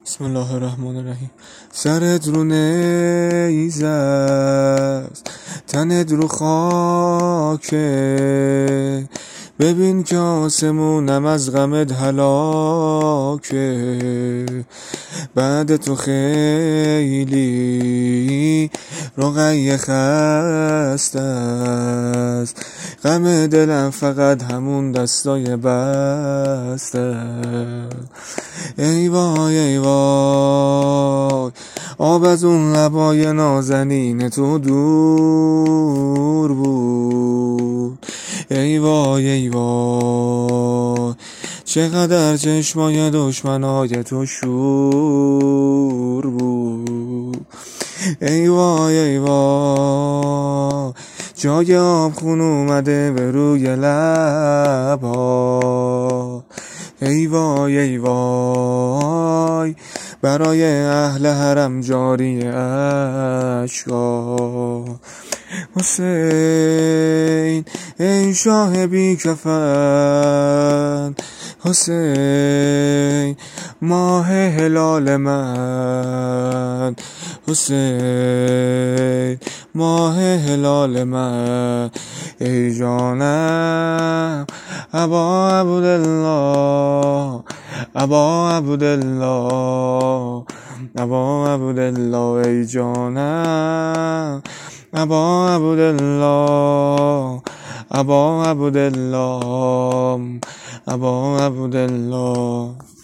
بسم الله الرحمن الرحیم. سرت رو نیز است، تنت رو خاکه، ببین که آسمونم از غمت هلاکه. بعد تو خیلی رقیه خسته است، غم دلم فقط همون دستای بسته. ای وای ای وای، آب از اون لبای نازنین تو دور بود. ای وای ای وای، چقدر چشمای دشمنای تو شور بود. ای وای ای وای، جای آبخون اومده به روی لبها. ای وای ای وای، برای اهل حرم جاری اشکا. حسین ای شاه بی کفن، حسین ماه هلال من، حسین ماه هلال من. ای جانم ابا عبدالله، ابا عبدالله، ابا عبدالله. ای جانم ابا عبدالله، ابا عبدالله، ابا عبدالله.